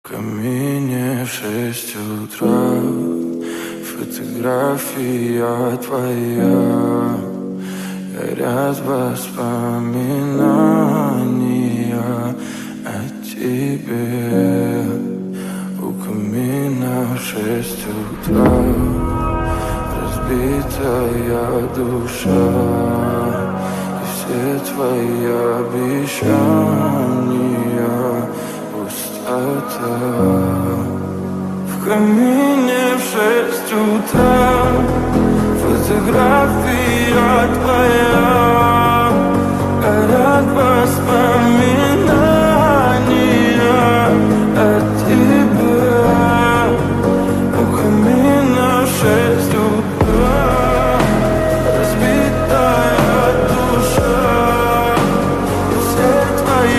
камине в 6 утра фотография твоя, горят воспоминания о тебе. У камина в 6 утра разбитая душа, и все твои обещания пустота. В камине в 6 утра фотография твоя, горят воспоминания о тебе. У камина в 6 утра разбитая душа, и все твои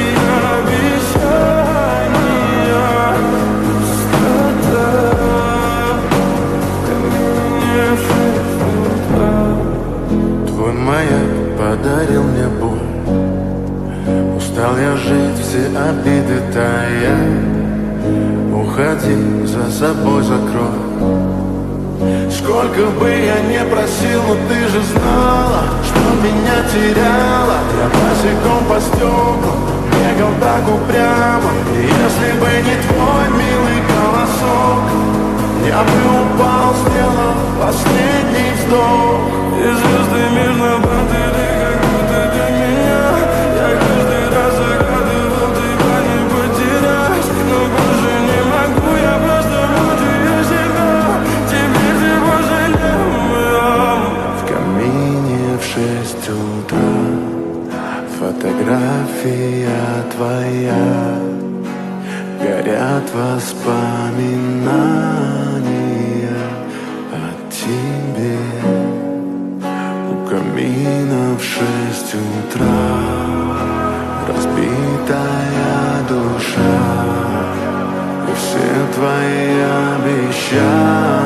обещания пустота. В камине в 6 утра. Твой маяк подарил мне боль, устал я жить, все обиды тая. Уходи, за собой закрой. Сколько бы я не просил, но ты же знала, что меня теряла. Я босиком по стеклам бегал так упрямо, и если бы не твой милый голосок, я бы упал, сделал последний вздох. И звезды мирно падали, как будто для меня. Я каждый раз загадывал тебя не потерять, но больше не могу, я просто мучаю себя. Теперь ты пожалел. В камине в 6 утра фотография твоя, горят воспоминания о тебе. У камина в 6 утра разбитая душа, и все твои обещания